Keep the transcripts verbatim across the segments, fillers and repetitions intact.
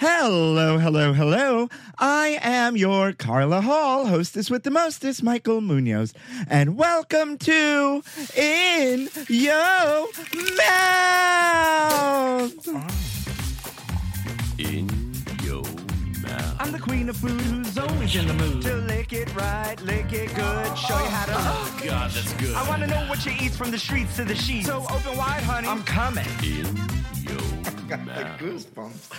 Hello, hello, hello. I am your Carla Hall, hostess with the mostest, Michael Munoz. And welcome to In Yo Mouth. In Yo Mouth. I'm the queen of food who's always in the mood to lick it right, lick it good, show you how to. Oh, God, that's good. I want to know what you eat from the streets to the sheets. So open wide, honey. I'm coming. In Yo Got the Mouth. goosebumps.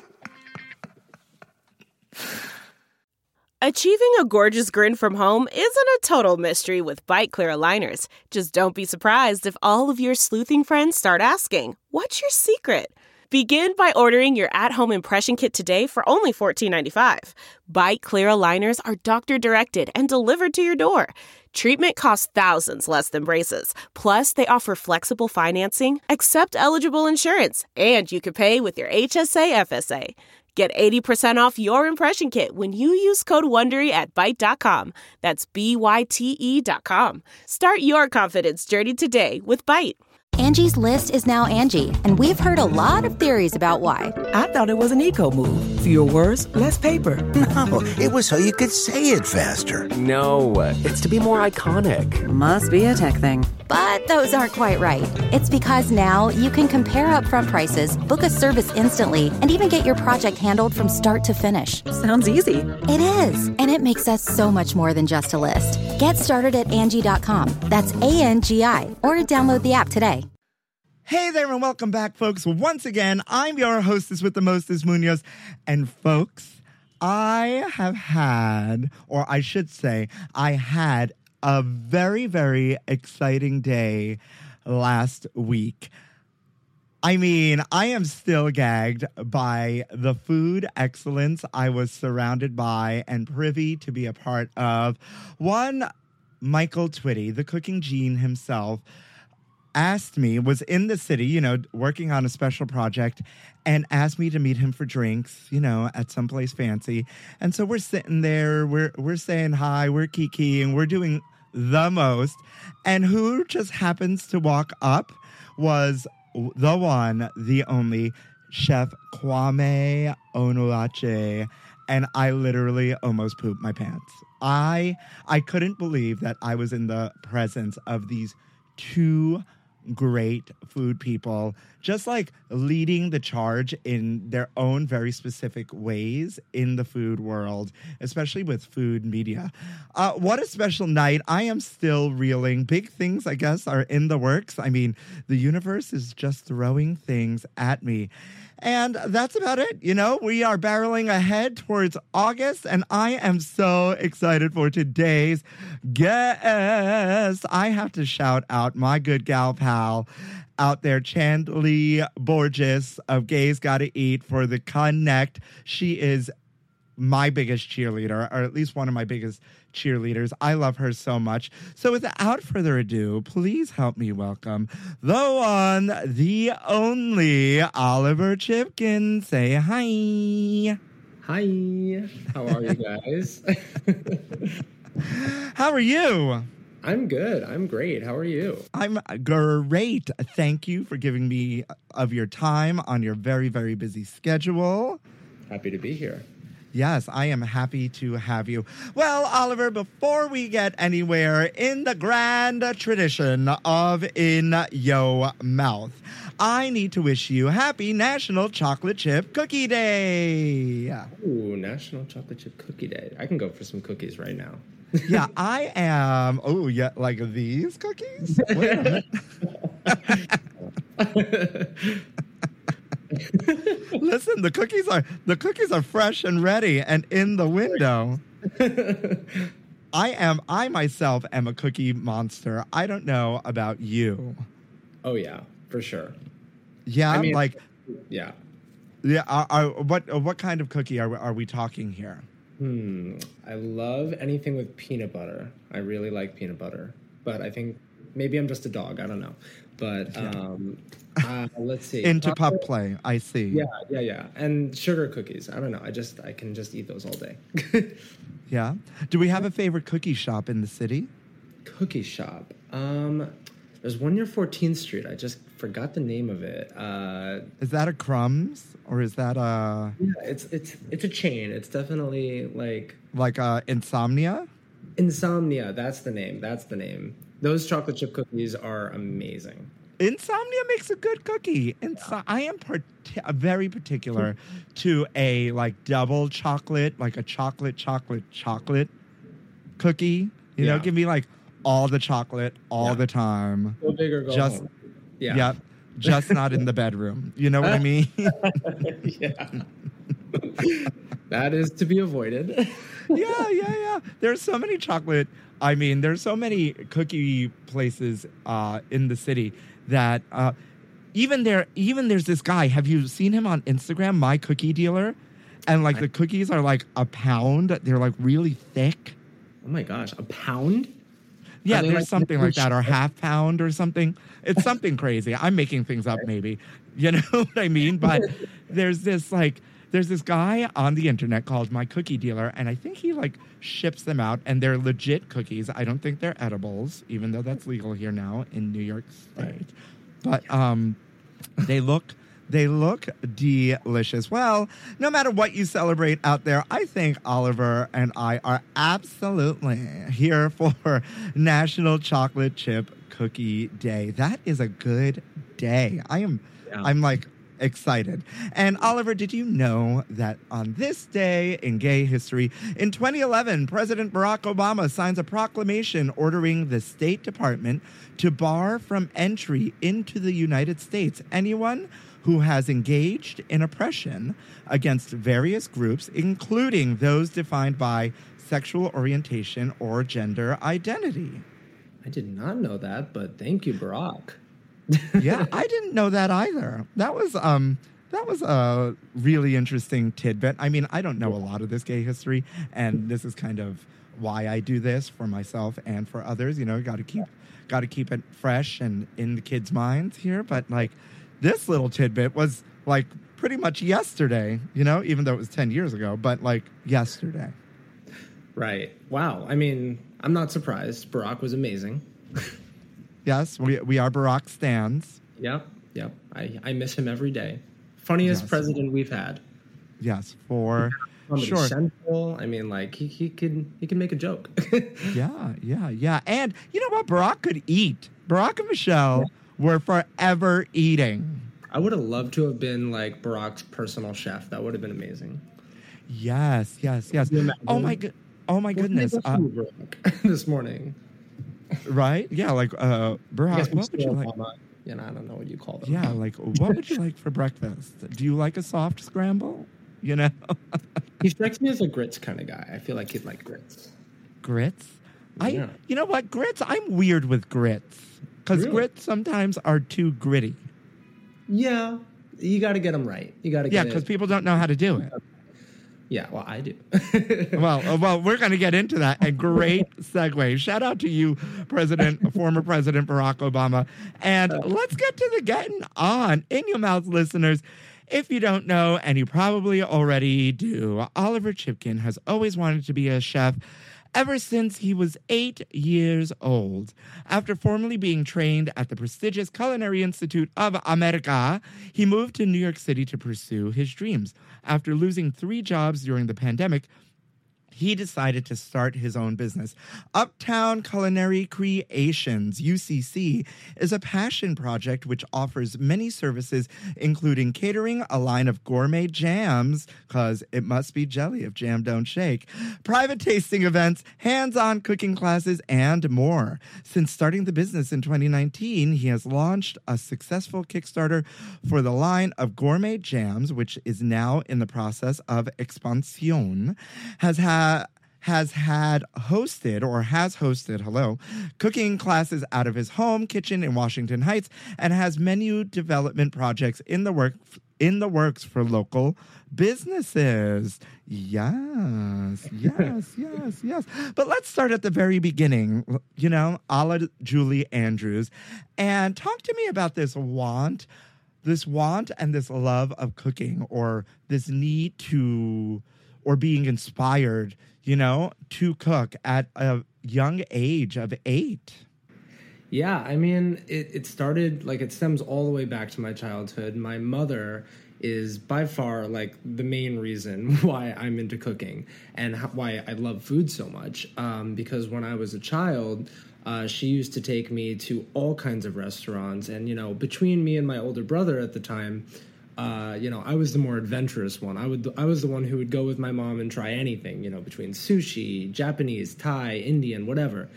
Achieving a gorgeous grin from home isn't a total mystery with Bite Clear aligners. Just don't be surprised if all of your sleuthing friends start asking, "What's your secret?" Begin by ordering your at-home impression kit today for only fourteen ninety-five. Bite Clear aligners are doctor-directed and delivered to your door. Treatment costs thousands less than braces. Plus, they offer flexible financing, accept eligible insurance, and you can pay with your H S A F S A. Get eighty percent off your impression kit when you use code WONDERY at Byte dot com. That's B Y T E dot com. Start your confidence journey today with Byte. Angie's List is now Angie, and we've heard a lot of theories about why. I thought it was an eco move. Fewer words, less paper. No, it was so you could say it faster. No, it's to be more iconic. Must be a tech thing. But those aren't quite right. It's because now you can compare upfront prices, book a service instantly, and even get your project handled from start to finish. Sounds easy. It is, and it makes us so much more than just a list. Get started at Angie dot com. That's A N G I, or download the app today. Hey there and welcome back, folks. Once again, I'm your hostess with the mostest, Munoz. And folks, I have had, or I should say, I had a very, very exciting day last week. I mean, I am still gagged by the food excellence I was surrounded by and privy to be a part of. One, Michael Twitty, the cooking gene himself, asked me, was in the city, you know, working on a special project, and asked me to meet him for drinks, you know, at someplace fancy. And so we're sitting there, we're we're saying hi, we're kikiing, we're doing the most. And who just happens to walk up was the one, the only, Chef Kwame Onwuachi. And I literally almost pooped my pants. I I couldn't believe that I was in the presence of these two great food people, just like leading the charge in their own very specific ways in the food world, especially with food media. Uh, what a special night. I am still reeling. Big things, I guess, are in the works. I mean, the universe is just throwing things at me. And that's about it. You know, we are barreling ahead towards August, and I am so excited for today's guest. I have to shout out my good gal pal out there, Chandley Borges of Gays Gotta Eat, for the connect. She is my biggest cheerleader, or at least one of my biggest cheerleaders. I love her so much. So without further ado, please help me welcome the one, the only, Oliver Chipkin. Say hi. Hi. How are you guys? How are you? I'm good. I'm great. How are you? I'm great. Thank you for giving me of your time on your very, very busy schedule. Happy to be here. Yes, I am happy to have you. Well, Oliver, before we get anywhere in the grand tradition of In Yo Mouth, I need to wish you happy National Chocolate Chip Cookie Day. Ooh, National Chocolate Chip Cookie Day. I can go for some cookies right now. Yeah, I am. Oh, yeah, like these cookies? Wait a minute. Listen, the cookies are the cookies are fresh and ready and in the window. I am I myself am a cookie monster. I don't know about you. Oh yeah, for sure. Yeah, I mean, like yeah. Yeah, are, are, what what kind of cookie are are we talking here? Hmm, I love anything with peanut butter. I really like peanut butter, but I think maybe I'm just a dog. I don't know. But um, uh, let's see. Into pup play, I see. Yeah, yeah, yeah. And sugar cookies. I don't know. I just, I can just eat those all day. Yeah. Do we have a favorite cookie shop in the city? Cookie shop. Um, There's one near fourteenth Street. I just forgot the name of it. Uh, Is that a Crumbs or is that a yeah, it's it's it's a chain. It's definitely like like a Insomnia? Insomnia. That's the name. That's the name. Those chocolate chip cookies are amazing. Insomnia makes a good cookie. Inso- I am part- very particular to a like double chocolate, like a chocolate, chocolate, chocolate cookie. You know, Yeah. give me like all the chocolate all Yeah. the time. Go big or go Just, home. Yeah. Yep. Just not in the bedroom. You know what I mean? Yeah. That is to be avoided. yeah, yeah, yeah. There's so many chocolate. I mean, there's so many cookie places uh, in the city that uh, even there, even there's this guy. Have you seen him on Instagram? My Cookie Dealer, and like the cookies are like a pound. They're like really thick. Oh my gosh, a pound? Yeah, Are they there's like something like that, or liquid half pound or something. It's something crazy. I'm making things up, maybe. You know what I mean? But there's this like, there's this guy on the internet called My Cookie Dealer, and I think he like ships them out, and they're legit cookies. I don't think they're edibles, even though that's legal here now in New York State. Right. But um, they look. They look delicious. Well, no matter what you celebrate out there, I think Oliver and I are absolutely here for National Chocolate Chip Cookie Day. That is a good day. I am, Yeah. I'm like excited. And Oliver, did you know that on this day in gay history, in twenty eleven, President Barack Obama signs a proclamation ordering the State Department to bar from entry into the United States anyone who has engaged in oppression against various groups, including those defined by sexual orientation or gender identity. I did not know that, but thank you, Barack. Yeah, I didn't know that either. That was um that was a really interesting tidbit. I mean, I don't know a lot of this gay history, and this is kind of why I do this for myself and for others. You know, got to keep got to keep it fresh and in the kids' minds here. But like, this little tidbit was like pretty much yesterday. You know, even though it was ten years ago, but like yesterday. Right. Wow. I mean, I'm not surprised. Barack was amazing. Yes, we we are Barack stans. Yep. Yep. I, I miss him every day. Funniest Yes. president we've had. Yes, for Comedy sure. Central. I mean, like he he can he can make a joke. Yeah, yeah, yeah. And you know what? Barack could eat. Barack and Michelle were forever eating. I would have loved to have been like Barack's personal chef. That would have been amazing. Yes, yes, yes. Can you imagine? Oh my good. Oh my goodness. What Uh, did they go to Barack this morning? right? Yeah, like uh, I Barack. guess What would you like? Obama. You know, I don't know what you call them. Yeah, like what would you like for breakfast? Do you like a soft scramble? You know, He strikes me as a grits kind of guy. I feel like he'd like grits. grits. I. Yeah. You know what? Grits. I'm weird with grits because Really? grits sometimes are too gritty. Yeah, you got to get them right. You got to Yeah, get because it. people don't know how to do it. Yeah, well, I do. Well, uh, well, we're going to get into that. And great segue. Shout out to you, President, former President Barack Obama. And let's get to the getting on. In your mouth, listeners. If you don't know, and you probably already do, Oliver Chipkin has always wanted to be a chef ever since he was eight years old. After formerly being trained at the prestigious Culinary Institute of America, he moved to New York City to pursue his dreams. After losing three jobs during the pandemic, he decided to start his own business. Uptown Culinary Creations, U C C, is a passion project which offers many services, including catering, a line of gourmet jams, because it must be jelly if jam don't shake, private tasting events, hands-on cooking classes, and more. Since starting the business in twenty nineteen, he has launched a successful Kickstarter for the line of gourmet jams, which is now in the process of expansion, has had has had hosted or has hosted, hello, cooking classes out of his home kitchen in Washington Heights, and has menu development projects in the work in the works for local businesses. Yes, yes, yes, yes. But let's start at the very beginning, you know, a la Julie Andrews, and talk to me about this want, this want and this love of cooking, or this need to, or being inspired, you know, to cook at a young age of eight. Yeah, I mean, it, it started, like, it stems all the way back to my childhood. My mother is by far, like, the main reason why I'm into cooking and how, why I love food so much. Um, because when I was a child, uh, she used to take me to all kinds of restaurants. And, you know, between me and my older brother at the time, uh, you know, I was the more adventurous one. I would, I was the one who would go with my mom and try anything, you know, between sushi, Japanese, Thai, Indian, whatever.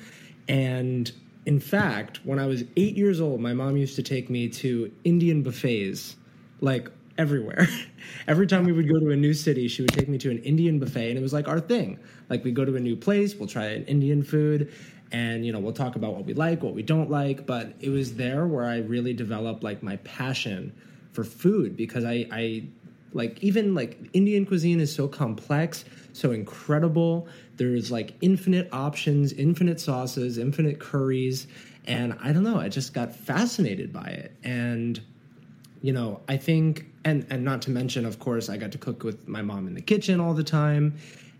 And in fact, when I was eight years old, my mom used to take me to Indian buffets, like everywhere. Every time we would go to a new city, she would take me to an Indian buffet, and it was like our thing. Like, we go to a new place, we'll try an Indian food, and, you know, we'll talk about what we like, what we don't like. But it was there where I really developed, like, my passion for food, because I, I like, even, like, Indian cuisine is so complex, so incredible. There's, like, infinite options, infinite sauces, infinite curries. And I don't know, I just got fascinated by it. And, you know, I think, and, and not to mention, of course, I got to cook with my mom in the kitchen all the time.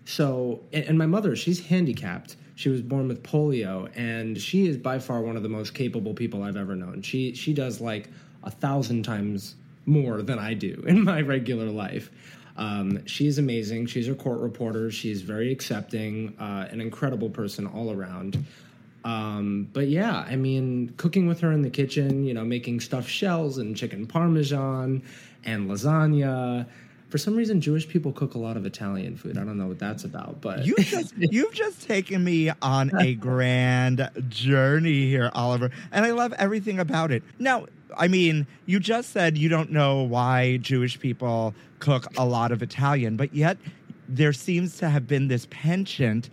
So, and, and my mother, she's handicapped. She was born with polio, and she is by far one of the most capable people I've ever known. She, she does, like, a thousand times more than I do in my regular life. Um, she's amazing. She's a court reporter. She's very accepting, uh, an incredible person all around. Um, but yeah, I mean, cooking with her in the kitchen, you know, making stuffed shells and chicken parmesan and lasagna. For some reason, Jewish people cook a lot of Italian food. I don't know what that's about, but you just you've just taken me on a grand journey here, Oliver, and I love everything about it. Now, I mean, you just said you don't know why Jewish people cook a lot of Italian, but yet there seems to have been this penchant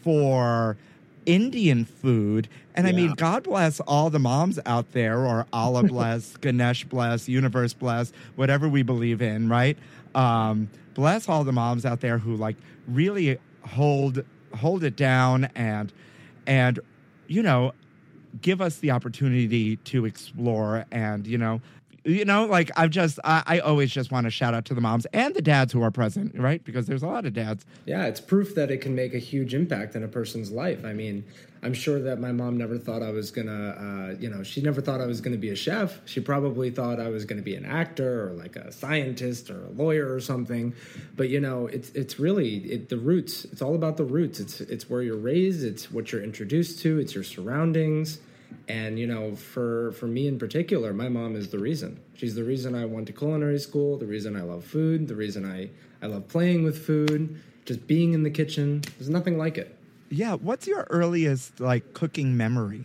for Indian food. And yeah. I mean, God bless all the moms out there, or Allah bless, Ganesh bless, universe bless, whatever we believe in, right? Um, bless all the moms out there who, like, really hold hold it down and and you know, give us the opportunity to explore. And, you know, you know, like, I've just, I, I always just want to shout out to the moms and the dads who are present, right? Because there's a lot of dads. Yeah, it's proof that it can make a huge impact in a person's life. I mean, I'm sure that my mom never thought I was going to, uh, you know, she never thought I was going to be a chef. She probably thought I was going to be an actor or like a scientist or a lawyer or something. But, you know, it's it's really it, the roots. It's all about the roots. It's it's where you're raised. It's what you're introduced to. It's your surroundings. And, you know, for, for me in particular, my mom is the reason. She's the reason I went to culinary school, the reason I love food, the reason I, I love playing with food, just being in the kitchen. There's nothing like it. Yeah. What's your earliest, like, cooking memory?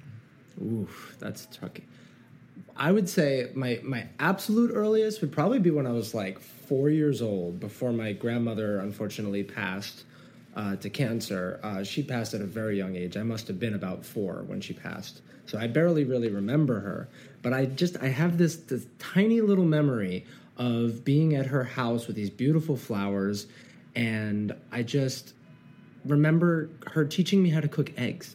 Oof, that's tricky. I would say my, my absolute earliest would probably be when I was, like, four years old, before my grandmother unfortunately passed uh, to cancer. Uh, she passed at a very young age. I must have been about four when she passed. So I barely really remember her, but I just, I have this, this tiny little memory of being at her house with these beautiful flowers, and I just remember her teaching me how to cook eggs.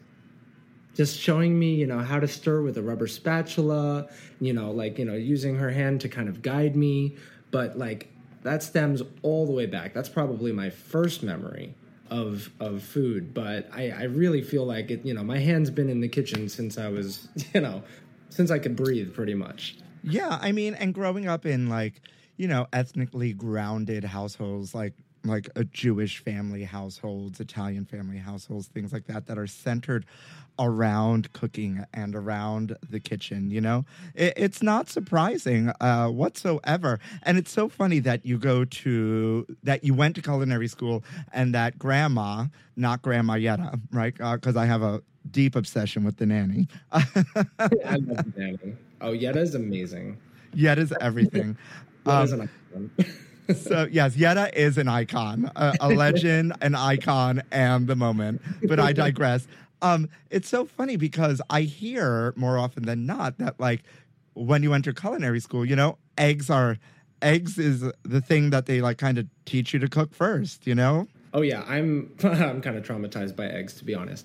Just showing me, you know, how to stir with a rubber spatula, you know, like, you know, using her hand to kind of guide me. But, like, that stems all the way back. That's probably my first memory of of food, but I, I really feel like it, you know, my hand's been in the kitchen since I was, you know, since I could breathe, pretty much. Yeah, I mean, and growing up in, like, you know, ethnically grounded households, like like a Jewish family households, Italian family households, things like that, that are centered around cooking and around the kitchen, you know? It, it's not surprising uh, whatsoever. And it's so funny that you go to, that you went to culinary school and that grandma, not Grandma Yetta, right? Because uh, I have a deep obsession with the nanny. I love the nanny. Oh, Yetta's amazing. Yetta's everything. Yetta's um, an icon. So, yes, Yetta is an icon, a, a legend, an icon, and the moment. But I digress. Um, it's so funny because I hear more often than not that, like, when you enter culinary school, you know, eggs are, eggs is the thing that they, like, kind of teach you to cook first, you know? Oh yeah, I'm I'm kind of traumatized by eggs, to be honest,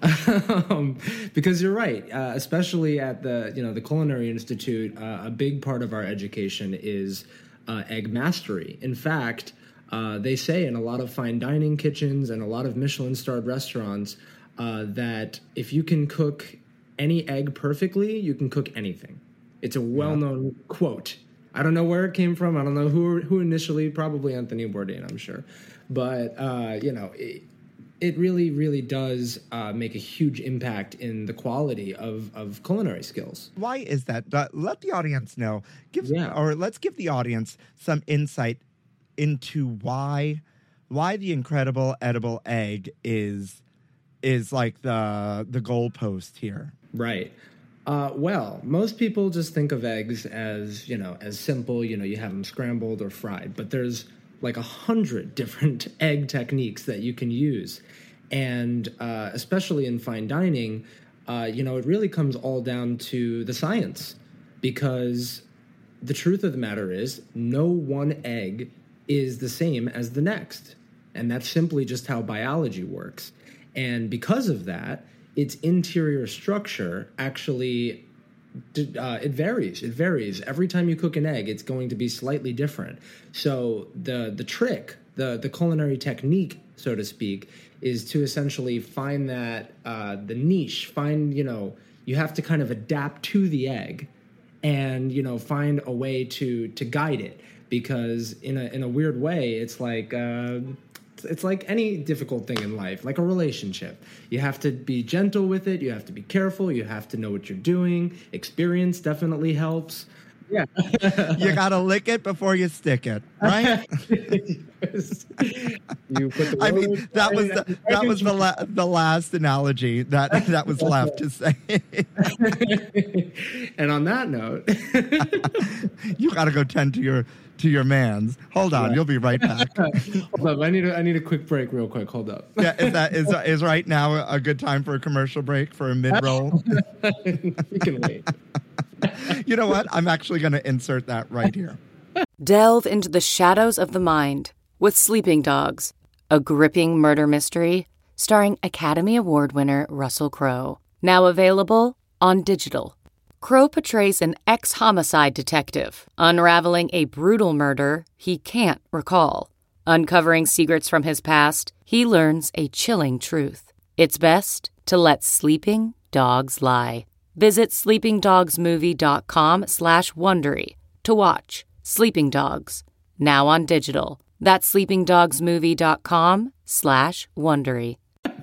um, because you're right. Uh, especially at the you know the Culinary Institute, uh, a big part of our education is uh, egg mastery. In fact, uh, they say in a lot of fine dining kitchens and a lot of Michelin-starred restaurants uh, that if you can cook any egg perfectly, you can cook anything. It's a well-known yeah. quote. I don't know where it came from. I don't know who who initially, probably Anthony Bourdain, I'm sure. But, uh, you know, it, it really, really does uh, make a huge impact in the quality of, of culinary skills. Why is that? Uh, let the audience know. Give yeah. Or let's give the audience some insight into why why the incredible edible egg is is like the the goalpost here. Right. Uh, well, most people just think of eggs as, you know, as simple, you know, you have them scrambled or fried, but there's like a hundred different egg techniques that you can use. And uh, especially in fine dining, uh, you know, it really comes all down to the science, because the truth of the matter is no one egg is the same as the next. And that's simply just how biology works. And because of that, its interior structure actually, uh, it varies. It varies. Every time you cook an egg, it's going to be slightly different. So the the trick, the, the culinary technique, so to speak, is to essentially find that, uh, the niche, find, you know, you have to kind of adapt to the egg and, you know, find a way to to guide it. Because in a in a weird way, it's like... Uh, It's like any difficult thing in life, like a relationship. You have to be gentle with it. You have to be careful. You have to know what you're doing. Experience definitely helps. Yeah. You got to lick it before you stick it, right? You put the I mean, that was the, that was the la- the last analogy that that was left to say. And on that note, you got to go tend to your to your mans. Hold on, yeah. You'll be right back. Hold up, I need a, I need a quick break, real quick. Hold up. Yeah, is that is is right now a good time for a commercial break for a mid roll? You can wait. You know what? I'm actually going to insert that right here. Delve into the shadows of the mind with Sleeping Dogs, a gripping murder mystery starring Academy Award winner Russell Crowe. Now available on digital. Crowe portrays an ex-homicide detective unraveling a brutal murder he can't recall. Uncovering secrets from his past, he learns a chilling truth. It's best to let sleeping dogs lie. Visit sleepingdogsmovie.com slash Wondery to watch Sleeping Dogs, now on digital. That's sleepingdogsmovie.com slash Wondery.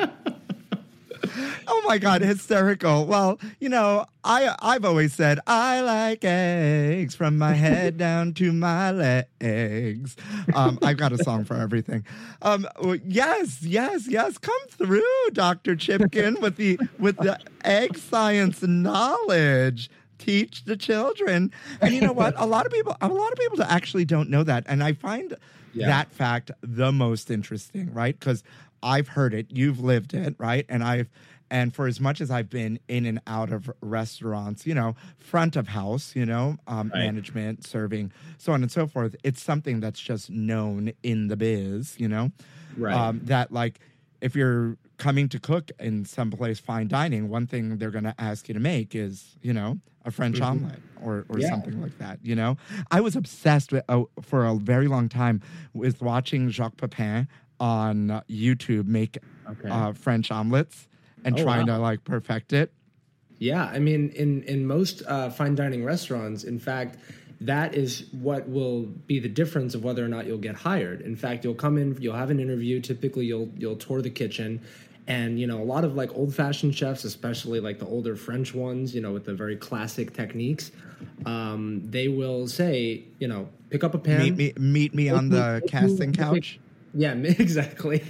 Oh my God, hysterical. Well, you know, I, I've always said, I like eggs from my head down to my legs. Um, I've got a song for everything. Um, yes, yes, yes. Come through, Doctor Chipkin, with the with the egg science knowledge. Teach the children. And you know what? A lot of people, a lot of people actually don't know that. And I find yeah. that fact the most interesting, right? Because I've heard it, you've lived it, right? And I've And for as much as I've been in and out of restaurants, you know, front of house, you know, um, right. management, serving, so on and so forth, it's something that's just known in the biz, you know, right? Um, that like if you're coming to cook in someplace fine dining, one thing they're going to ask you to make is, you know, a French mm-hmm. omelet or, or yeah. something like that, you know. I was obsessed with uh, for a very long time with watching Jacques Pepin on uh, YouTube make okay. uh, French omelets. And oh, trying wow. to like perfect it. Yeah, I mean, in in most uh, fine dining restaurants, in fact, that is what will be the difference of whether or not you'll get hired. In fact, you'll come in, you'll have an interview. Typically, you'll you'll tour the kitchen, and you know a lot of like old fashioned chefs, especially like the older French ones, you know, with the very classic techniques, um, they will say, you know, pick up a pan. Meet me, meet me on the casting couch. Yeah, exactly.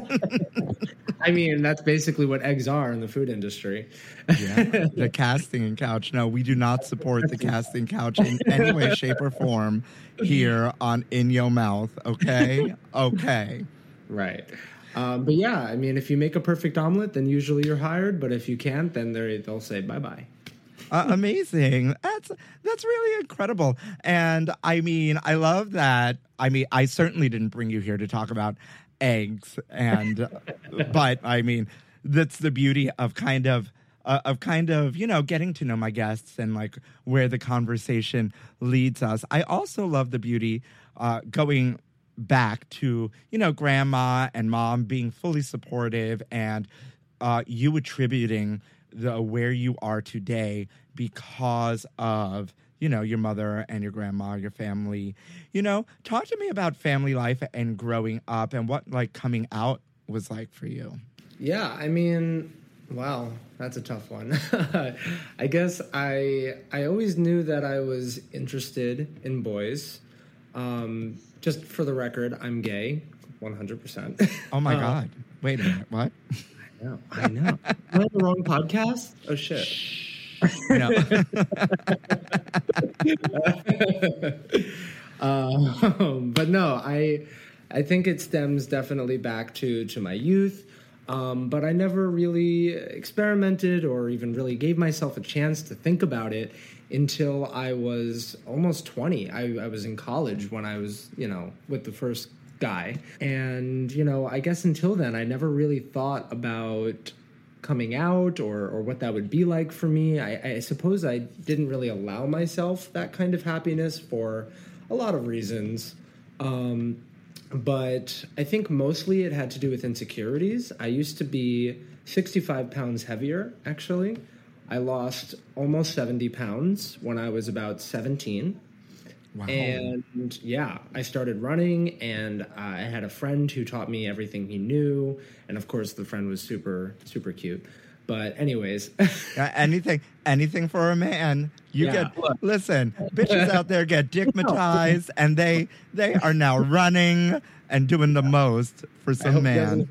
I mean, that's basically what eggs are in the food industry. Yeah, the casting couch. No, we do not support the casting couch in any way, shape, or form here on In Your Mouth, okay? Okay. Right. Um, but yeah, I mean, if you make a perfect omelet, then usually you're hired. But if you can't, then they'll say bye-bye. Uh, amazing. That's that's really incredible. And I mean, I love that. I mean, I certainly didn't bring you here to talk about eggs, and but I mean, that's the beauty of kind of uh, of kind of you know getting to know my guests and like where the conversation leads us. I also love the beauty uh, going back to you know grandma and mom being fully supportive, and uh, you attributing the where you are today because of, you know, your mother and your grandma, your family. You know, talk to me about family life and growing up and what, like, coming out was like for you. Yeah, I mean, wow, that's a tough one. I guess I I always knew that I was interested in boys. Um, just for the record, I'm gay, one hundred percent. Oh, my uh, God. Wait a minute, what? I know, I know. Am I on the wrong podcast? Oh, shit. No. um, but no, I I think it stems definitely back to, to my youth. Um, but I never really experimented or even really gave myself a chance to think about it until I was almost twenty. I, I was in college when I was, you know, with the first guy. And, you know, I guess until then, I never really thought about coming out or, or what that would be like for me. I, I suppose I didn't really allow myself that kind of happiness for a lot of reasons. Um, But I think mostly it had to do with insecurities. I used to be sixty-five pounds heavier, actually. I lost almost seventy pounds when I was about seventeen. Wow. And yeah, I started running, and I had a friend who taught me everything he knew. And of course, the friend was super, super cute. But anyways. uh, anything, anything for a man. You yeah, get, look. listen, bitches out there get dickmatized, and they they are now running and doing the most for some man.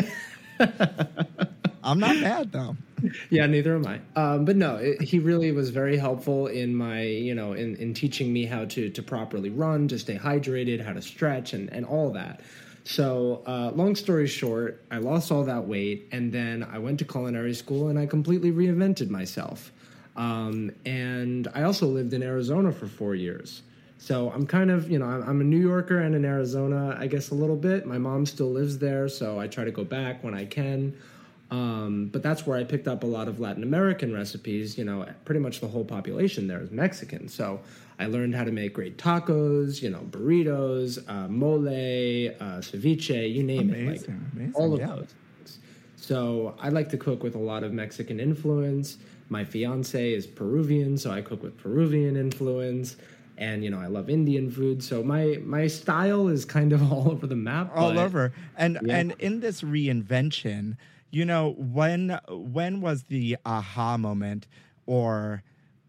I'm not mad, though. Yeah, neither am I. Um, but no, it, he really was very helpful in my, you know, in, in teaching me how to, to properly run, to stay hydrated, how to stretch, and, and all that. So uh, long story short, I lost all that weight, and then I went to culinary school, and I completely reinvented myself. Um, and I also lived in Arizona for four years. So I'm kind of, you know, I'm, I'm a New Yorker and in Arizona, I guess, a little bit. My mom still lives there, so I try to go back when I can. Um, but that's where I picked up a lot of Latin American recipes. You know, pretty much the whole population there is Mexican. So I learned how to make great tacos, you know, burritos, uh, mole, uh, ceviche, you name amazing, it. Like amazing, all of yeah. those things. So I like to cook with a lot of Mexican influence. My fiance is Peruvian, so I cook with Peruvian influence. And, you know, I love Indian food. So my my style is kind of all over the map. All but, over. And yeah. and in this reinvention, you know, when when was the aha moment, or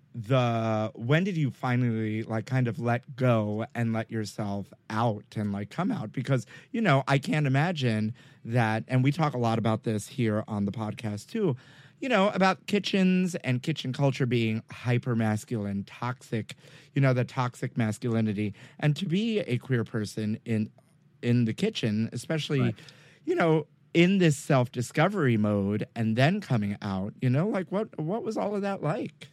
the when did you finally like kind of let go and let yourself out and like come out? Because, you know, I can't imagine that, and we talk a lot about this here on the podcast too, you know, about kitchens and kitchen culture being hyper masculine, toxic, you know, the toxic masculinity. And to be a queer person in in the kitchen, especially, right. you know, in this self-discovery mode and then coming out, you know, like what what was all of that like?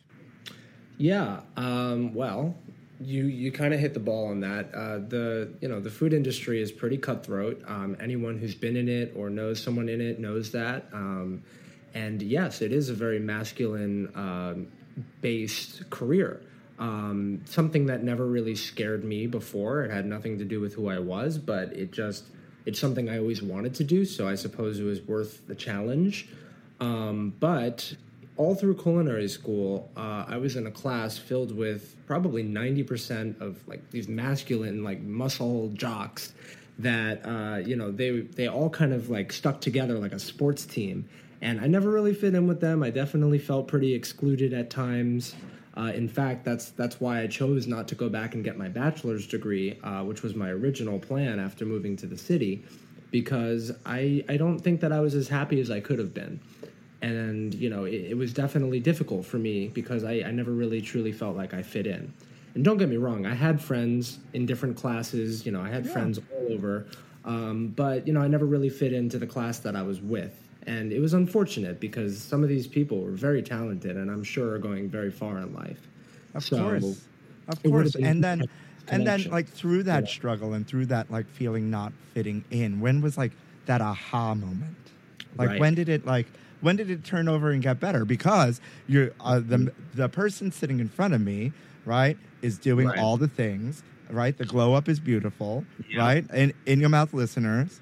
Yeah, um, well, you you kind of hit the ball on that. Uh, the you know the food industry is pretty cutthroat. Um, anyone who's been in it or knows someone in it knows that. Um, and yes, it is a very masculine um, based career. Um, something that never really scared me before. It had nothing to do with who I was, but it just it's something I always wanted to do. So I suppose it was worth the challenge. Um, but all through culinary school, uh, I was in a class filled with probably ninety percent of like these masculine, like muscle jocks that, uh, you know, they, they all kind of like stuck together like a sports team. And I never really fit in with them. I definitely felt pretty excluded at times. Uh, in fact, that's that's why I chose not to go back and get my bachelor's degree, uh, which was my original plan after moving to the city, because I, I don't think that I was as happy as I could have been. And, you know, it, it was definitely difficult for me because I, I never really truly felt like I fit in. And don't get me wrong, I had friends in different classes. You know, I had yeah. friends all over. Um, but, you know, I never really fit into the class that I was with. And it was unfortunate because some of these people were very talented and I'm sure are going very far in life. Of so, course. Of course. And then, and then like through that yeah. struggle and through that like feeling not fitting in, when was like that aha moment? Like right. when did it like... When did it turn over and get better? Because you're uh, the the person sitting in front of me, right, is doing right. all the things, right? The glow up is beautiful, yeah. right? And in your mouth, listeners,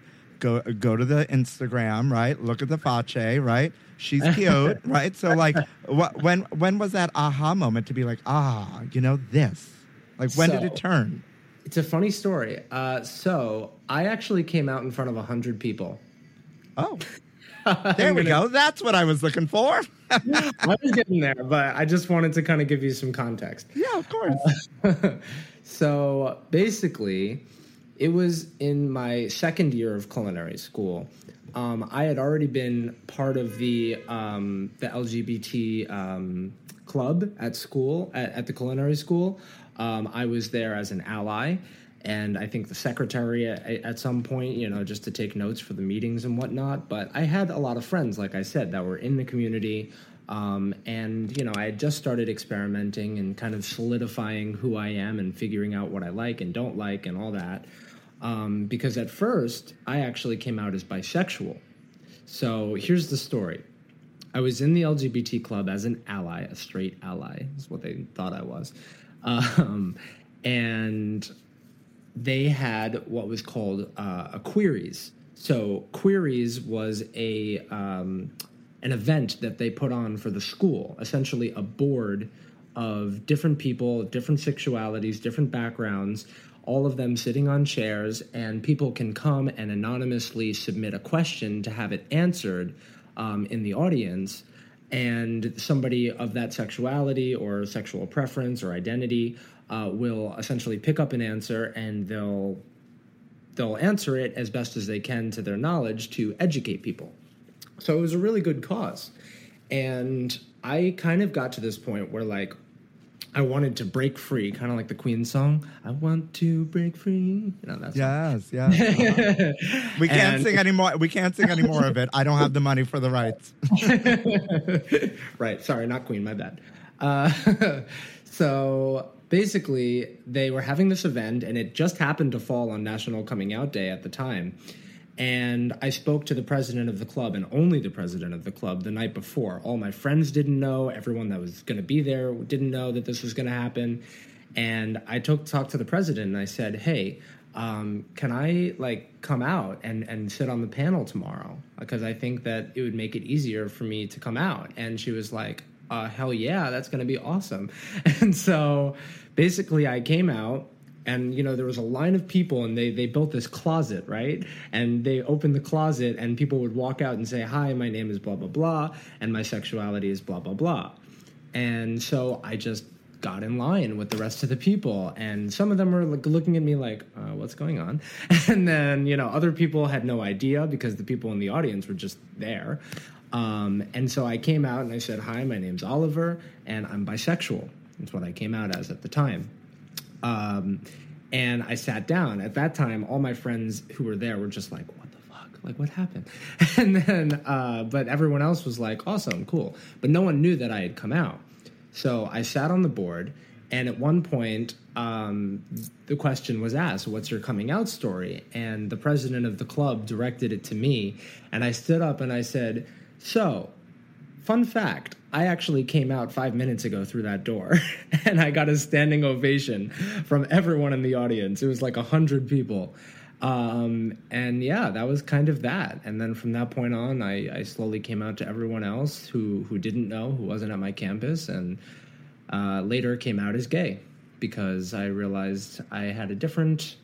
go go to the Instagram, right? Look at the face, right? She's cute, right? So like, what when when was that aha moment to be like, ah, you know this? Like, when So- did it turn? It's a funny story. Uh, so I actually came out in front of one hundred people. Oh, there we go. That's what I was looking for. I was getting there, but I just wanted to kind of give you some context. Yeah, of course. So basically, it was in my second year of culinary school. Um, I had already been part of the um, the L G B T um, club at school, at, at the culinary school. Um, I was there as an ally, and I think the secretary at, at some point, you know, just to take notes for the meetings and whatnot. But I had a lot of friends, like I said, that were in the community. Um, and, you know, I had just started experimenting and kind of solidifying who I am and figuring out what I like and don't like and all that. Um, because at first, I actually came out as bisexual. So here's the story. I was in the L G B T club as an ally, a straight ally, is what they thought I was. Um, and they had what was called uh, a queries. So queries was a um, an event that they put on for the school, essentially a board of different people, different sexualities, different backgrounds, all of them sitting on chairs, and people can come and anonymously submit a question to have it answered um, in the audience. And somebody of that sexuality or sexual preference or identity uh, will essentially pick up an answer, and they'll they'll answer it as best as they can to their knowledge to educate people. So it was a really good cause. And I kind of got to this point where, like, I wanted to break free, kind of like the Queen song. I want to break free. You know, that's Yes, yes. Uh-huh. We can't And- sing anymore. We can't sing any more of it. I don't have the money for the rights. Right. Sorry, not Queen. My bad. Uh, so basically, they were having this event, and it just happened to fall on National Coming Out Day at the time. And I spoke to the president of the club, and only the president of the club, the night before. All my friends didn't know. Everyone that was going to be there didn't know that this was going to happen. And I took talked to the president, and I said, hey, um, can I, like, come out and, and sit on the panel tomorrow? Because I think that it would make it easier for me to come out. And she was like, uh, hell yeah, that's going to be awesome. And so basically I came out. And, you know, there was a line of people, and they, they built this closet, right? And they opened the closet, and people would walk out and say, hi, my name is blah, blah, blah, and my sexuality is blah, blah, blah. And so I just got in line with the rest of the people, and some of them were like looking at me like, uh, what's going on? And then, you know, other people had no idea because the people in the audience were just there. Um, and so I came out, and I said, hi, my name's Oliver, and I'm bisexual. That's what I came out as at the time. Um, and I sat down. At that time, all my friends who were there were just like, what the fuck? Like, what happened? And then, uh, but everyone else was like, awesome, cool. But no one knew that I had come out. So I sat on the board, and at one point, um, the question was asked, what's your coming out story? And the president of the club directed it to me, and I stood up and I said, so, fun fact, I actually came out five minutes ago through that door, and I got a standing ovation from everyone in the audience. It was like a hundred people. Um, and yeah, that was kind of that. And then from that point on, I, I slowly came out to everyone else who, who didn't know, who wasn't at my campus, and uh, later came out as gay because I realized I had a different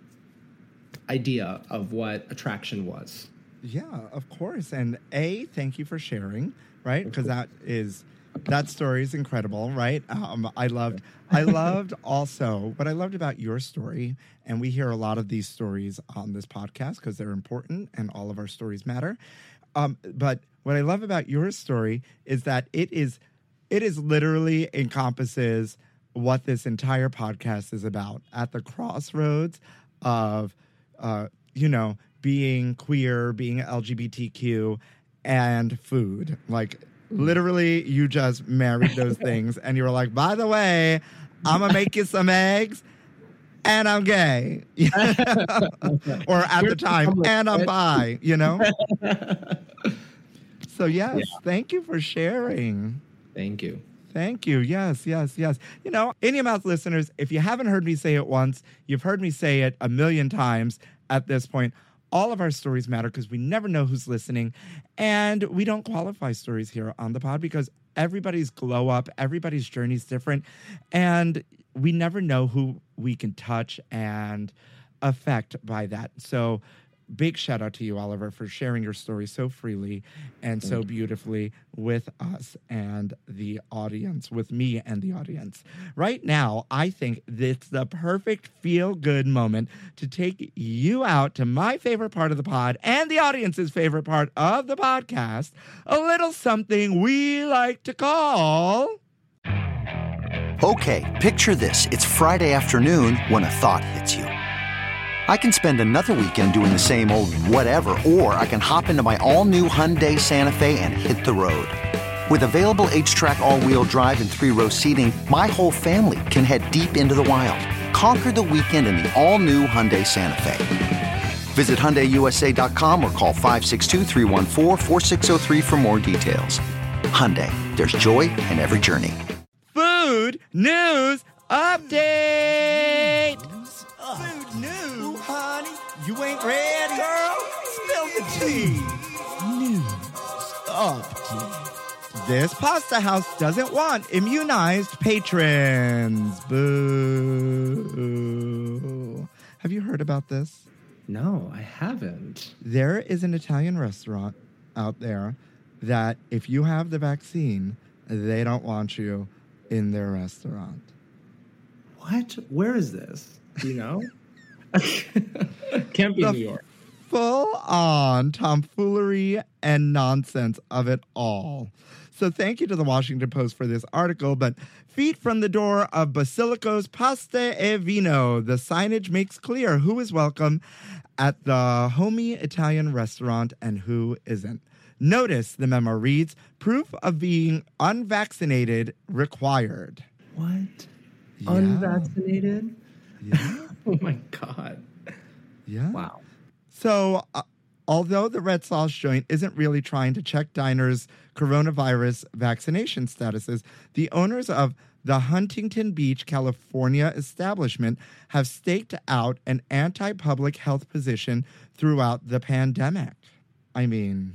idea of what attraction was. Yeah, of course. And A, thank you for sharing, right? Because that is, that story is incredible, right? Um, I loved, I loved also, what I loved about your story, and we hear a lot of these stories on this podcast because they're important and all of our stories matter. Um, but what I love about your story is that it is, it is literally encompasses what this entire podcast is about at the crossroads of, uh, you know, being queer, being L G B T Q, and food. Like, literally, you just married those things, and you were like, by the way, I'm going to make you some eggs, and I'm gay. Or at the time, and I'm bi, you know? So, yes, yeah. Thank you for sharing. Thank you. Thank you. Yes, yes, yes. You know, In Your Mouth listeners, if you haven't heard me say it once, you've heard me say it a million times at this point. all of our stories matter because we never know who's listening. And we don't qualify stories here on the pod because everybody's glow up, everybody's journey is different. And we never know who we can touch and affect by that. So big shout out to you, Oliver, for sharing your story so freely and so beautifully with us and the audience, with me and the audience. Right now, I think it's the perfect feel-good moment to take you out to my favorite part of the pod and the audience's favorite part of the podcast, a little something we like to call... Okay, picture this. It's Friday afternoon when a thought hits you. I can spend another weekend doing the same old whatever, or I can hop into my all-new Hyundai Santa Fe and hit the road. With available H-Track all-wheel drive and three-row seating, my whole family can head deep into the wild. Conquer the weekend in the all-new Hyundai Santa Fe. Visit Hyundai U S A dot com or call five six two, three one four, four six zero three for more details. Hyundai, there's joy in every journey. Food News Update! Food news, honey. You ain't ready, girl? Spill the tea. News update. This pasta house doesn't want immunized patrons. Boo. Have you heard about this? No, I haven't. There is an Italian restaurant out there that if you have the vaccine, they don't want you in their restaurant. What? Where is this? Do you know? Can't be The New York. Full-on tomfoolery and nonsense of it all. So thank you to the Washington Post for this article, but feet from the door of Basilico's Pasta e Vino. The signage makes clear who is welcome at the homey Italian restaurant and who isn't. Notice, the memo reads, proof of being unvaccinated required. What? Yeah. Unvaccinated? Yeah. Oh my God. Yeah. Wow. So, uh, although the Red Sauce joint isn't really trying to check diners' coronavirus vaccination statuses, the owners of the Huntington Beach, California establishment have staked out an anti-public health position throughout the pandemic. I mean,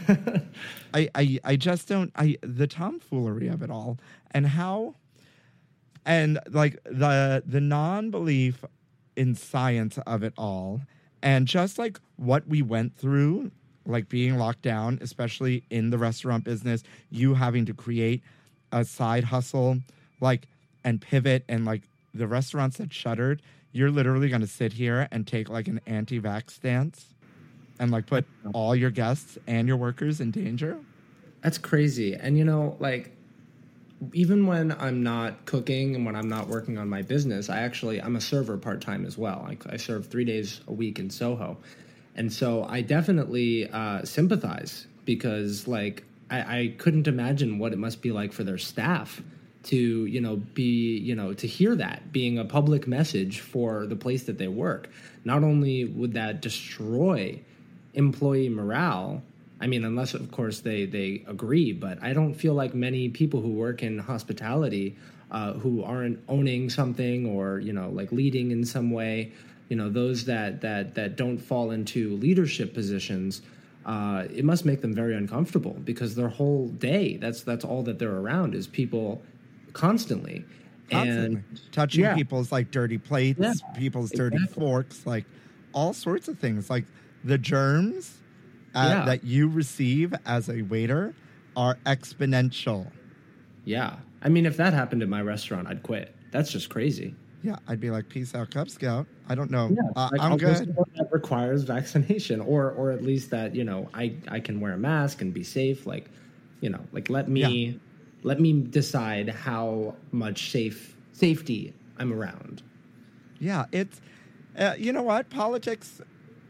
I, I I just don't, I the tomfoolery of it all and how, and like the the non-belief in science of it all, and just like what we went through, like being locked down, especially in the restaurant business, you having to create a side hustle, like, and pivot, and like the restaurants that shuttered, you're literally going to sit here and take like an anti-vax stance and like put all your guests and your workers in danger. That's crazy. And you know, like, even when I'm not cooking and when I'm not working on my business, I actually, I'm a server part-time as well. I, I serve three days a week in Soho. And so I definitely uh, sympathize because, like, I, I couldn't imagine what it must be like for their staff to, you know, be, you know, to hear that being a public message for the place that they work. Not only would that destroy employee morale, I mean, unless, of course, they, they agree, but I don't feel like many people who work in hospitality uh, who aren't owning something or, you know, like leading in some way, you know, those that that that don't fall into leadership positions, uh, it must make them very uncomfortable because their whole day, that's that's all that they're around is people constantly. Constantly. And touching yeah. people's like dirty plates, Yeah, people's dirty exactly. forks, like all sorts of things. Like the germs uh, Yeah. that you receive as a waiter are exponential. Yeah. I mean, if that happened at my restaurant, I'd quit. That's just crazy. Yeah, I'd be like, peace out, Cub Scout. I don't know. Yeah, uh, like, I'm I'll go good. somewhere that requires vaccination, or or at least that, you know, I, I can wear a mask and be safe. Like, you know, like let me Yeah. let me decide how much safe safety I'm around. Yeah, it's, uh, you know what? Politics,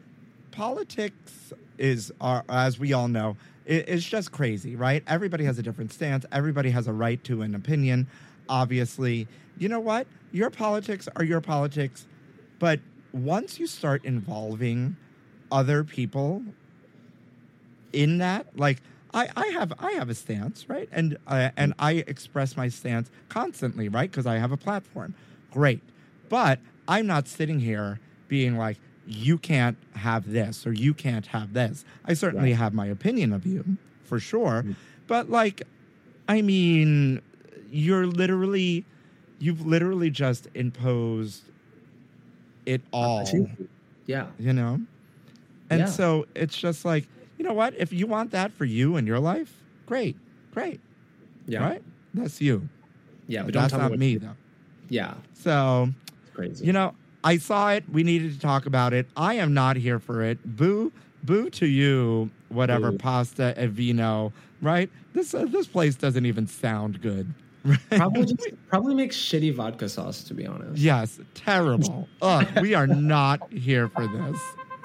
politics is, are, as we all know, it, it's just crazy, right? Everybody has a different stance. Everybody has a right to an opinion, obviously. You know what? Your politics are your politics, but once you start involving other people in that, like I, I have, I have a stance, right? And uh, and I express my stance constantly, right? Because I have a platform. Great, but I'm not sitting here being like, you can't have this or you can't have this. I certainly Right. have my opinion of you, for sure. Mm-hmm. But, like, I mean, you're literally, you've literally just imposed it all, Yeah. you know? And Yeah. so it's just like, you know what? If you want that for you in your life, great, great, Yeah. right? That's you. Yeah, but But don't that's tell not me what me, to do. though. Yeah. So, It's crazy. you know, I saw it. We needed to talk about it. I am not here for it. Boo, boo to you, whatever, Boo. pasta e vino, right? This uh, this place doesn't even sound good. Right? Probably just, probably makes shitty vodka sauce, to be honest. Yes, terrible. Ugh, we are not here for this.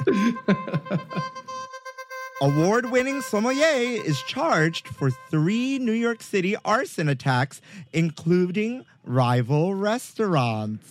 Award-winning sommelier is charged for three New York City arson attacks, including rival restaurants.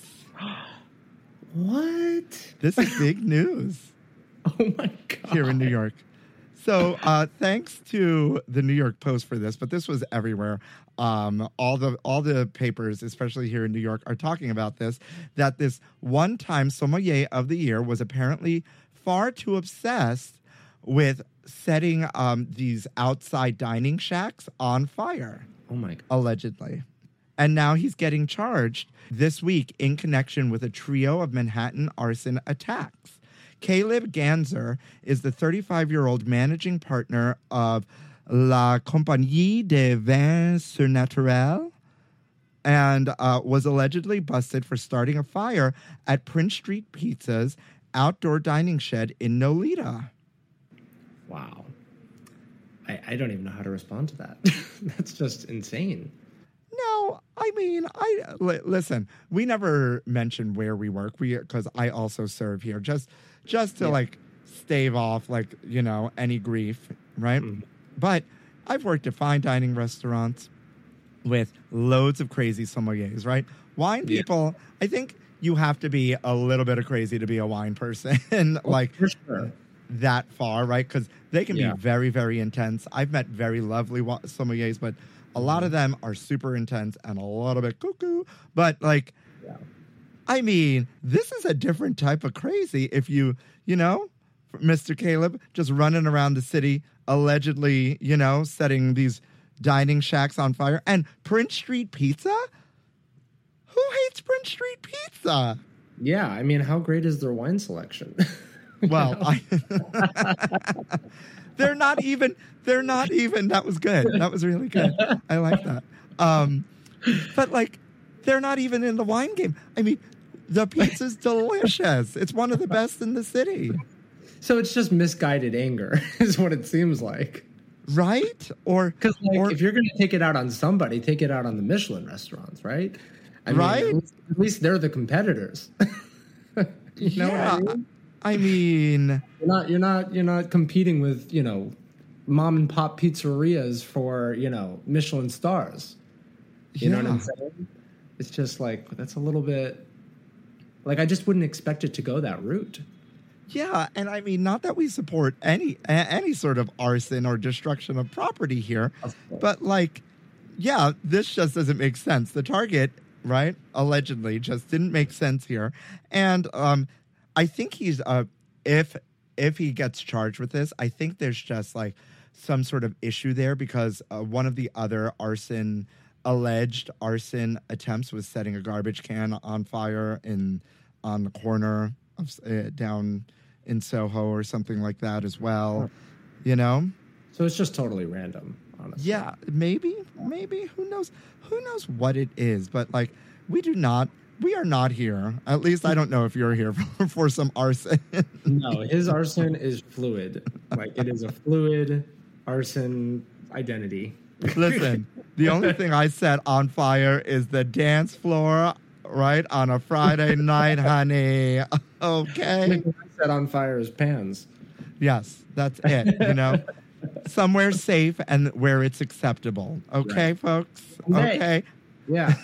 What? This is big news Oh my god. here in New York. So uh, thanks to the New York Post for this, but this was everywhere. Um, all the all the papers, especially here in New York, are talking about this, that this one-time sommelier of the year was apparently far too obsessed with setting um, these outside dining shacks on fire, Oh my god. allegedly. And now he's getting charged this week in connection with a trio of Manhattan arson attacks. Caleb Ganzer is the thirty-five-year-old managing partner of La Compagnie des Vins Surnaturels and uh, was allegedly busted for starting a fire at Prince Street Pizza's outdoor dining shed in Nolita. Wow. I, I don't even know how to respond to that. That's just insane. No, I mean, I li- listen. We never mentioned where we work. We because I also serve here, just just to Yeah. like stave off like you know any grief, right? Mhm. But I've worked at fine dining restaurants with loads of crazy sommeliers, right? Wine Yeah. people. I think you have to be a little bit of crazy to be a wine person, like For sure. that far, right? Because they can Yeah. be very, very intense. I've met very lovely wa- sommeliers, but a lot of them are super intense and a little bit cuckoo. But like, Yeah. I mean, this is a different type of crazy. If you, you know, Mister Caleb just running around the city, allegedly, you know, setting these dining shacks on fire, and Prince Street Pizza. Who hates Prince Street Pizza? Yeah, I mean, how great is their wine selection? Well, I, they're not even. They're not even. That was good. That was really good. I like that. Um, but like, they're not even in the wine game. I mean, the pizza's delicious. It's one of the best in the city, So it's just misguided anger, is what it seems like. right? Or Because like, or if you're going to take it out on somebody, take it out on the Michelin restaurants, right? I mean, Right? At least, at least they're the competitors. you know yeah, what I mean? I mean, You're not, you're not, you're not competing with, you know, mom and pop pizzerias for, you know, Michelin stars. You know what I'm yeah. saying? It's just like, that's a little bit, like, I just wouldn't expect it to go that route. Yeah, and I mean, not that we support any a- any sort of arson or destruction of property here, Of course. but like, yeah, this just doesn't make sense. The target, right, allegedly, just didn't make sense here, and um, I think he's uh, if if he gets charged with this, I think there's just like some sort of issue there because uh, one of the other arson alleged arson attempts was setting a garbage can on fire in on the corner of uh, down in Soho or something like that as well. You know? So it's just totally random, honestly. Yeah, maybe, maybe. Who knows? Who knows what it is? But like, we do not. We are not here. At least I don't know if you're here for, for some arson. No, his arson is fluid. Like, it is a fluid arson identity. Listen, the only thing I set on fire is the dance floor, right, on a Friday night, honey. Okay? I set on fire his pans. Yes, that's it, you know? Somewhere safe and where it's acceptable. Okay, Right. folks? Okay. Okay. Yeah.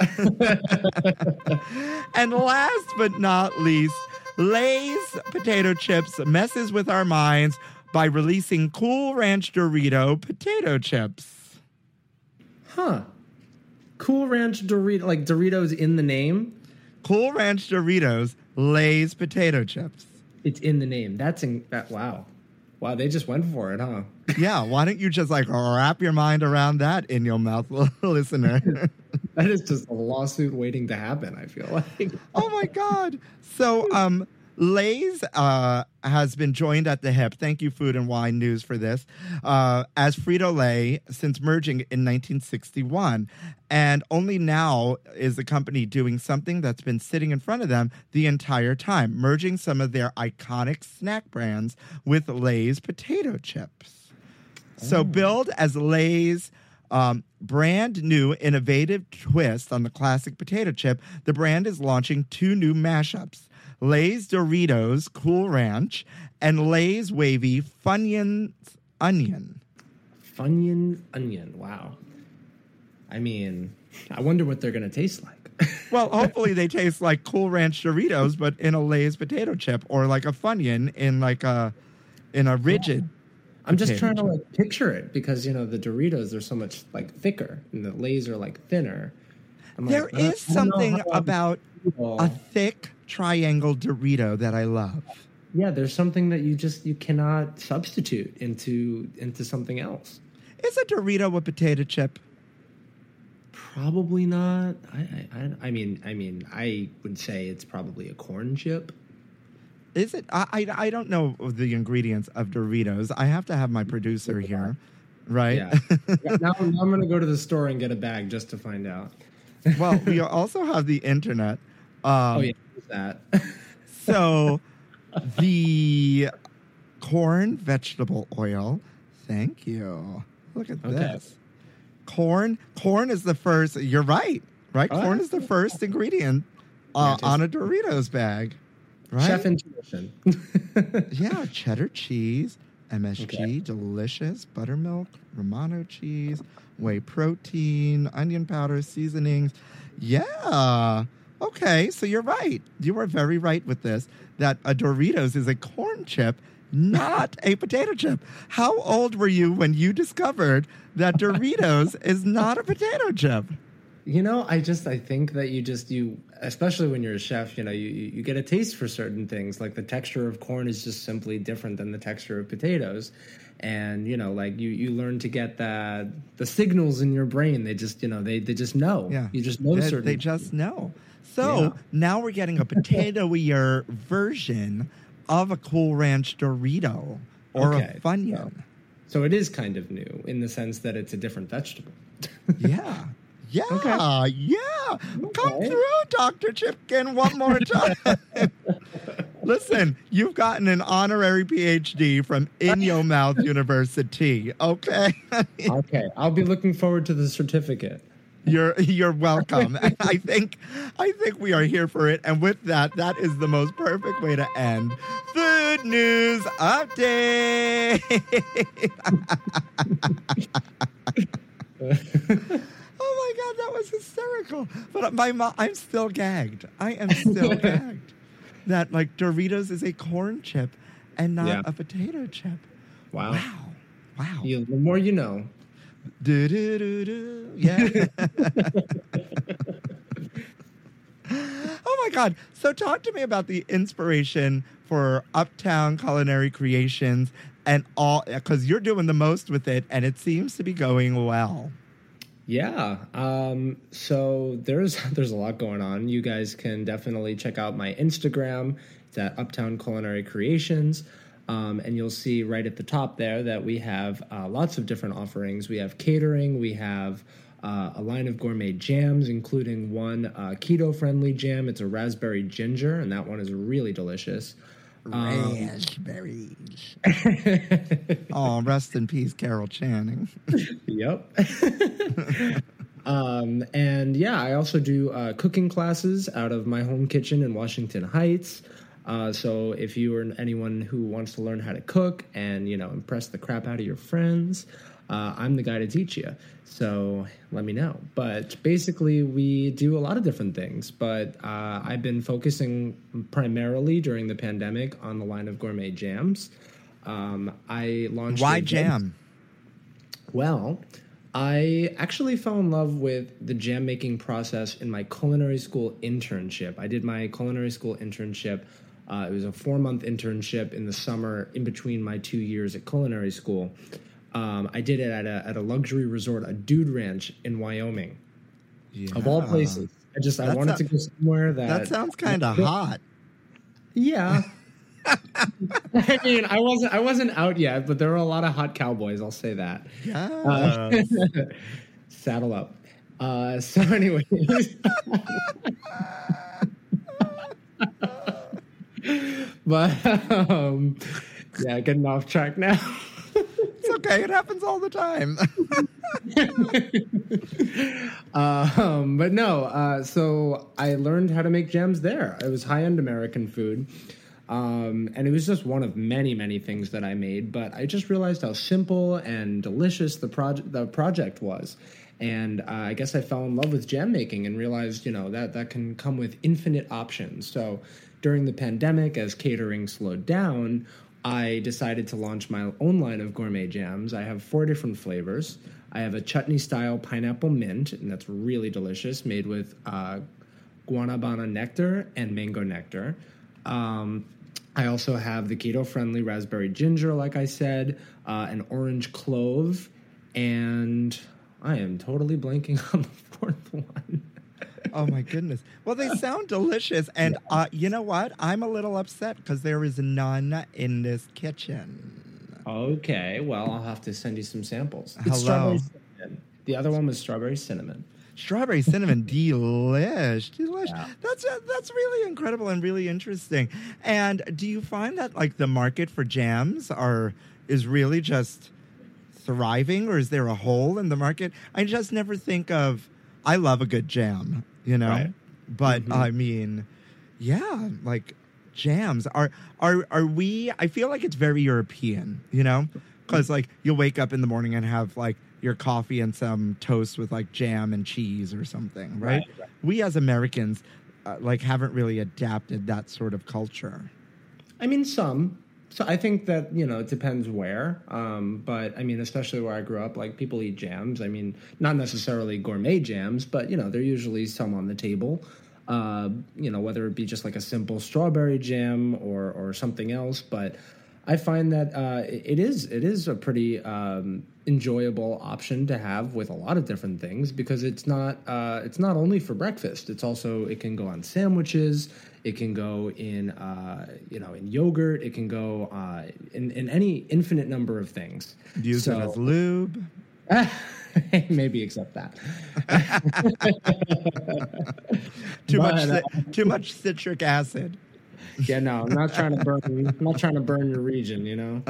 And last but not least, Lay's potato chips messes with our minds by releasing Cool Ranch Dorito potato chips. Huh. Cool Ranch Dorito, like Doritos in the name. Cool Ranch Doritos, Lay's potato chips. It's in the name. That's in that. Wow, wow. They just went for it, huh? Yeah. Why don't you just like wrap your mind around that in your mouth, listener? That is just a lawsuit waiting to happen. I feel like. Oh my God. So, um, Lay's uh, has been joined at the hip. Thank you, Food and Wine News, for this. Uh, as Frito-Lay since merging in nineteen sixty-one. And only now is the company doing something that's been sitting in front of them the entire time, merging some of their iconic snack brands with Lay's potato chips. Oh. So billed as Lay's Um, brand new innovative twist on the classic potato chip, the brand is launching two new mashups. Lay's Doritos Cool Ranch and Lay's Wavy Funyuns Onion. Funyun Onion, wow. I mean, I wonder what they're going to taste like. Well, hopefully they taste like Cool Ranch Doritos, but in a Lay's potato chip, or like a Funyun in like a, in a rigid I'm just trying chip. to like picture it because, you know, the Doritos are so much like thicker and the Lay's are like thinner. I'm like, There I- is I don't know something how I'm- about a thick triangle Dorito that I love. Yeah, there's something that you just you cannot substitute into into something else. Is a Dorito a potato chip? Probably not. I I, I I mean I mean I would say it's probably a corn chip. Is it? I, I I don't know the ingredients of Doritos. I have to have my producer here, right? Yeah. now, now I'm gonna go to the store and get a bag just to find out. Well, we also have the internet. Um, oh yeah, what's that? So the corn vegetable oil. Thank you. Look at Okay. this. Corn. Corn is the first. You're right. Right. Oh, corn is the first ingredient uh, Yeah, on a Doritos bag. Right. Chef intuition. Yeah, cheddar cheese, M S G, Okay. delicious, buttermilk, Romano cheese, whey protein, onion powder, seasonings. Yeah. Okay, so you're right. You were very right with this, that a Doritos is a corn chip, not a potato chip. How old were you when you discovered that Doritos is not a potato chip? You know, I just I think that you just you especially when you're a chef, you know, you you get a taste for certain things. Like the texture of corn is just simply different than the texture of potatoes. And, you know, like you you learn to get that the signals in your brain. They just, you know, they they just know. Yeah. You just know They, certain they just know. So Yeah. now we're getting a potato-ier version of a Cool Ranch Dorito or Okay. a Funyun. So it is kind of new in the sense that it's a different vegetable. Yeah. Yeah. Okay. Yeah. Come Okay. through, Doctor Chipkin, one more time. Listen, you've gotten an honorary P H D from In Your Mouth University. Okay. Okay, I'll be looking forward to the certificate. You're you're welcome. I think I think we are here for it. And with that, that is the most perfect way to end Food News Update. Oh my God, that was hysterical. But my mom, I'm still gagged. I am still gagged. That like Doritos is a corn chip and not Yeah. a potato chip. Wow. Wow. Wow. You, the more you know. Do, do, do, do. Yeah. Oh my God. So talk to me about the inspiration for Uptown Culinary Creations and all, because you're doing the most with it and it seems to be going well. Yeah. Um, so there's there's a lot going on. You guys can definitely check out my Instagram. It's at Uptown Culinary Creations. Um, and you'll see right at the top there that we have uh, lots of different offerings. We have catering. We have uh, a line of gourmet jams, including one uh, keto-friendly jam. It's a raspberry ginger, and that one is really delicious. Um, Raspberries. Oh, rest in peace, Carol Channing. Yep. um, and yeah, I also do uh, cooking classes out of my home kitchen in Washington Heights. Uh, so if you are anyone who wants to learn how to cook and, you know, impress the crap out of your friends, uh, I'm the guy to teach you. So let me know. But basically, we do a lot of different things. But uh, I've been focusing primarily during the pandemic on the line of gourmet jams. Um, I launched. Why a jam? Well, I actually fell in love with the jam making process in my culinary school internship. I did my culinary school internship Uh, it was a four-month internship in the summer in between my two years at culinary school. Um, I did it at a, at a luxury resort, a dude ranch in Wyoming, Yeah. of all places. I just, I That wanted sou- to go somewhere that... That sounds kind of hot. Yeah. I mean, I wasn't, I wasn't out yet, but there were a lot of hot cowboys, I'll say that. Yeah. Uh, saddle up. Uh, so anyway... But um, yeah, getting off track now. It's okay. It happens all the time. um, but no, uh, so I learned how to make jams there. It was high-end American food. Um, and it was just one of many, many things that I made. But I just realized how simple and delicious the project the project was. And uh, I guess I fell in love with jam making and realized, you know, that that can come with infinite options. So during the pandemic, as catering slowed down, I decided to launch my own line of gourmet jams. I have four different flavors. I have a chutney-style pineapple mint, and that's really delicious, made with uh, guanabana nectar and mango nectar. Um, I also have the keto-friendly raspberry ginger, like I said, uh, an orange clove, and I am totally blanking on the fourth one. Oh, my goodness. Well, they sound delicious. And uh, you know what? I'm a little upset because there is none in this kitchen. Okay, well, I'll have to send you some samples. It's Hello. strawberry cinnamon. The other one was strawberry cinnamon. Strawberry cinnamon, delish, delish. Yeah. That's uh, that's really incredible and really interesting. And do you find that like the market for jams are is really just thriving, or is there a hole in the market? I just never think of. I love a good jam, you know, Right. but Mhm. I mean, yeah, like jams are are are we? I feel like it's very European, you know, because like you'll wake up in the morning and have like your coffee and some toast with like jam and cheese or something, right? Right, right. We as Americans uh, like haven't really adapted that sort of culture. I mean, some. So I think that, you know, it depends where. Um, but, I mean, especially where I grew up, like, people eat jams. I mean, not necessarily gourmet jams, but, you know, there are usually some on the table. Uh, you know, whether it be just like a simple strawberry jam or, or something else. But I find that uh, it is it is a pretty um, enjoyable option to have with a lot of different things, because it's not uh, it's not only for breakfast. It's also, it can go on sandwiches. It can go in uh, you know in yogurt. It can go uh, in in any infinite number of things. Use So- it as lube. Maybe except that. Too But, much, uh, ci- too much citric acid. Yeah, no, I'm not trying to burn. I'm not trying to burn your region, you know.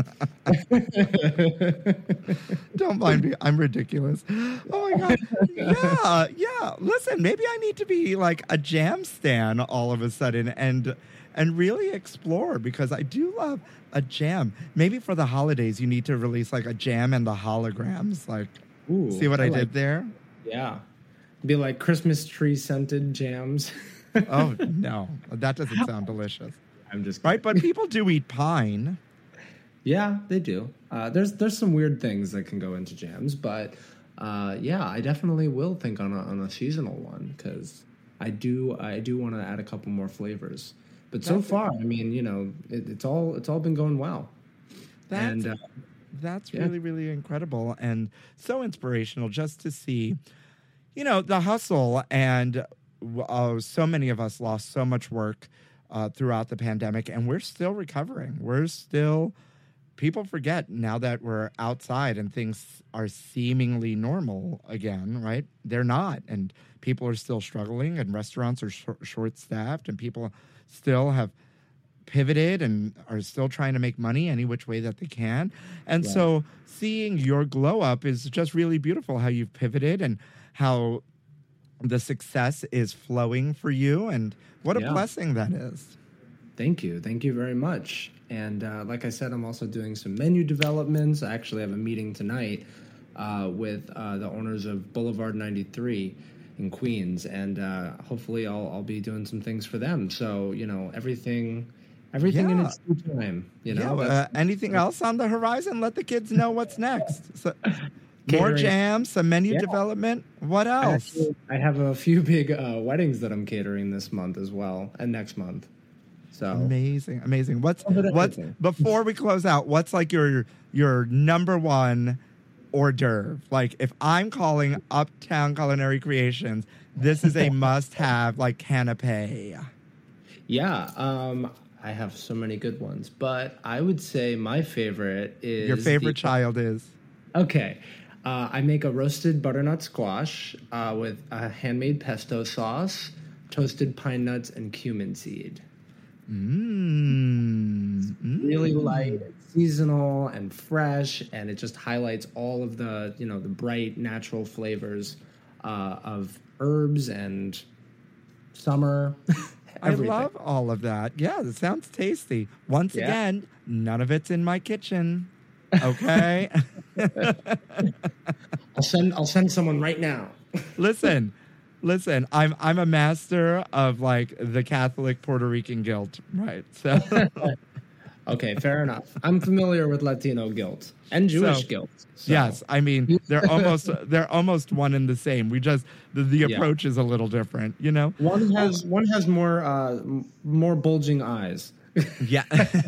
Don't mind me. I'm ridiculous. Oh my God. Yeah, yeah. Listen, maybe I need to be like a jam stan all of a sudden and and really explore, because I do love a jam. Maybe for the holidays you need to release like a jam and the holograms. Like, Ooh, see what I, like- did there? Yeah, be like Christmas tree scented jams. Oh no, that doesn't sound delicious. I'm just Right, but people do eat pine. Yeah, they do. Uh, there's there's some weird things that can go into jams, but uh, yeah, I definitely will think on a, on a seasonal one, because I do I do want to add a couple more flavors. But so That's- far, I mean, you know, it, it's all it's all been going well. That's and uh, That's Yeah. really, really incredible and so inspirational just to see, you know, the hustle. And uh, so many of us lost so much work uh, throughout the pandemic, and we're still recovering. We're still, people forget now that we're outside and things are seemingly normal again, right? They're not. And people are still struggling, and restaurants are sh- short-staffed, and people still have pivoted and are still trying to make money any which way that they can. And Right. so seeing your glow up is just really beautiful, how you've pivoted and how the success is flowing for you. And what a Yeah. blessing that is. Thank you. Thank you very much. And uh, like I said, I'm also doing some menu developments. I actually have a meeting tonight uh, with uh, the owners of Boulevard ninety-three in Queens, and uh, hopefully I'll, I'll be doing some things for them. So, you know, everything everything in Yeah. its due time, you know. yeah, uh, That's- anything else on the horizon? Let the kids know what's next. So, more Catering. jams, some menu Yeah. development. What I else? actually- I have a few big uh, weddings that I'm catering this month as well, and next month. So amazing, amazing. What's A bit of what's everything. before we close out? What's like your your number one hors d'oeuvre? Like if I'm calling Uptown Culinary Creations, this is a must-have, like canapé. Yeah, um, I have so many good ones, but I would say my favorite is Your favorite the- child is? Okay. Uh, I make a roasted butternut squash uh, with a handmade pesto sauce, toasted pine nuts, and cumin seed. Mmm. Really light, seasonal, and fresh, and it just highlights all of the, you know, the bright natural flavors uh, of herbs and summer. I everything. love all of that. Yeah, it sounds tasty. Once Yeah. again, none of it's in my kitchen. Okay? I'll send I'll send someone right now. Listen, listen, I'm I'm a master of like the Catholic Puerto Rican guilt, right? So Okay, fair enough. I'm familiar with Latino guilt and Jewish So, guilt. so- yes, I mean they're almost they're almost one and the same. We just the, the Yeah. approach is a little different, you know? One has one has more uh, m- more bulging eyes. Yeah.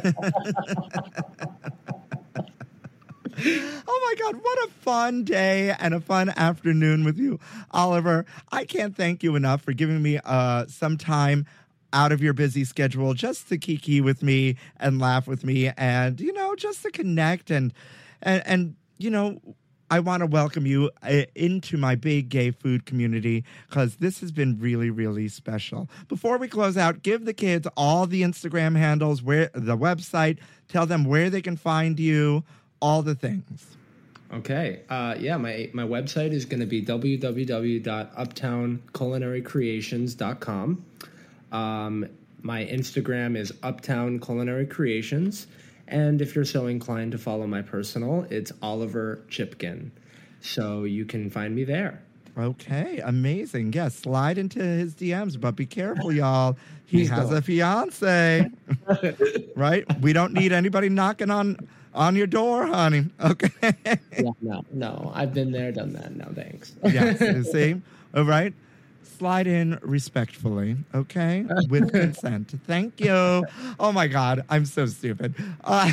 Oh my God, what a fun day and a fun afternoon with you, Oliver. I can't thank you enough for giving me uh, some time out of your busy schedule just to kiki with me and laugh with me and, you know, just to connect and, and, and you know, I want to welcome you uh, into my big gay food community because this has been really, really special. Before we close out, give the kids all the Instagram handles, where the website, tell them where they can find you, all the things. Okay. Uh, yeah, my my website is going to be w w w dot uptown culinary creations dot com. Um, my Instagram is Uptown Culinary Creations. And if you're so inclined to follow my personal, it's Oliver Chipkin. So you can find me there. Okay, amazing. Yes, slide into his D Ms, but be careful, y'all. He Please has don't. a fiance, right? We don't need anybody knocking on on your door, honey. Okay. Yeah, no, no. I've been there, done that. No, thanks. Yes, you see? All right. Slide in respectfully, okay? With consent. Thank you. Oh, my God. I'm so stupid. Uh,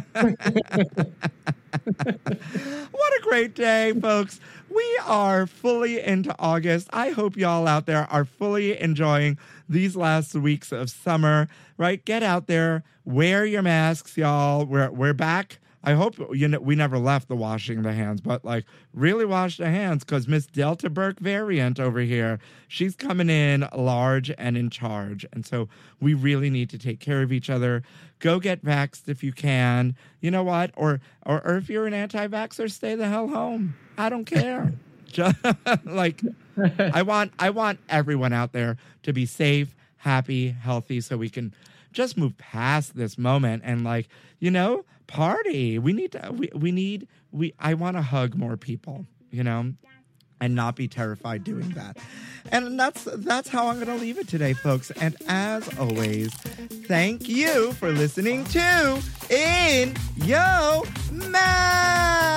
what a great day, folks. We are fully into August. I hope y'all out there are fully enjoying these last weeks of summer, right? Get out there. Wear your masks, y'all. We're, we're back. I hope you know, we never left the washing the hands, but like really wash the hands because Miss Delta Burke variant over here, she's coming in large and in charge. And so we really need to take care of each other. Go get vaxxed if you can. You know what? Or or, or if you're an anti-vaxxer, stay the hell home. I don't care. Just, like I want I want everyone out there to be safe, happy, healthy, so we can just move past this moment and like, you know, party. We need to, we, we need, we, I want to hug more people, you know, and not be terrified doing that. And that's, that's how I'm going to leave it today, folks. And as always, thank you for listening to In Yo Mouth.